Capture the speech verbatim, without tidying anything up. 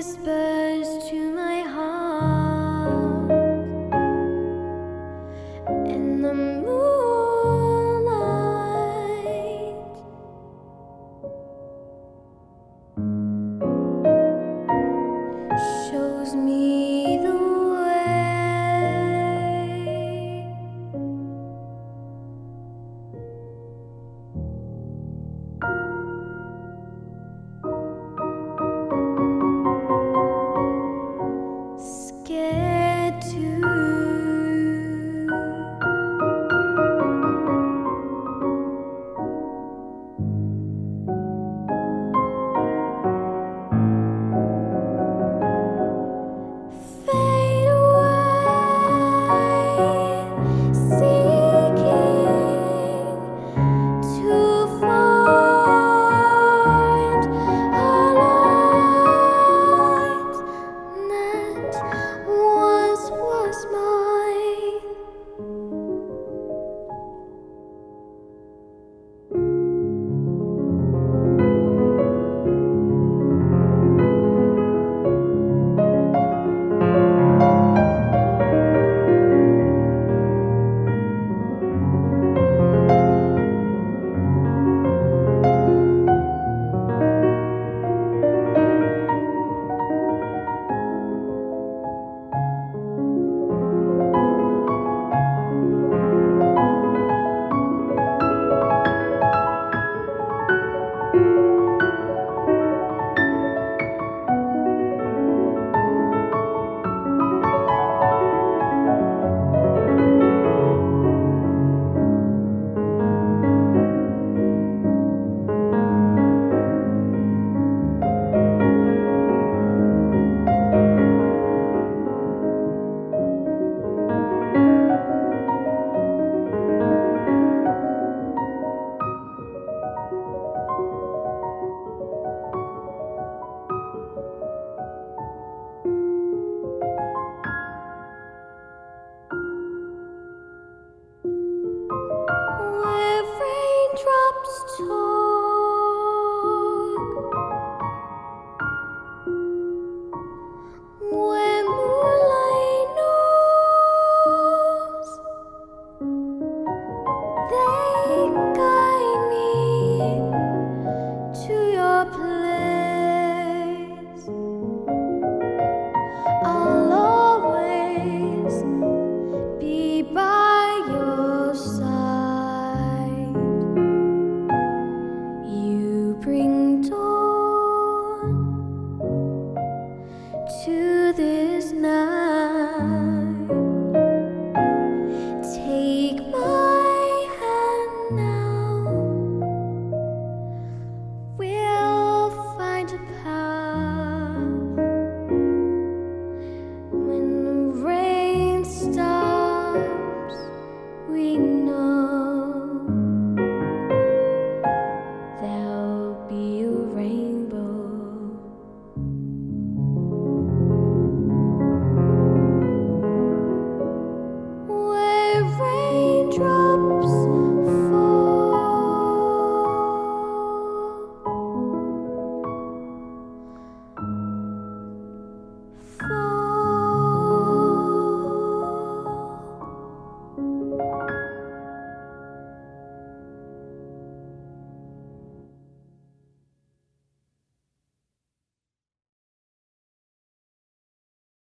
whispers to my heart in the moonlight. Shows me the way. Scared to fade away, seeking to find a light that once was mine. Where raindrops talk, where moonlight knows, they guide me to your place. I'll always be by your side. You bring dawn to this night.